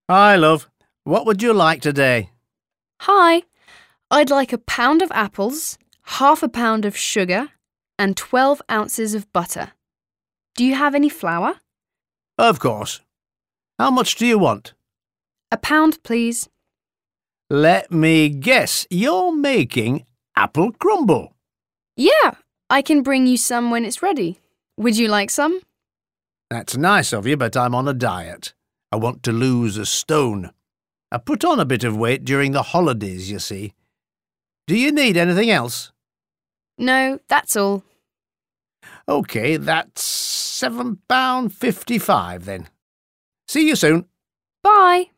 Hi, love. What would you like today? Hi, I'd like a pound of apples, half a pound of sugar, and 12 ounces of butter. Do you have any flour? Of course. How much do you want? A pound, please. Let me guess, you're making apple crumble. Yeah, I can bring you some when it's ready. Would you like some? That's nice of you, but I'm on a diet. I want to lose a stone. I put on a bit of weight during the holidays, you see. Do you need anything else? No, that's all. OK, that's £7.55 then. See you soon. Bye.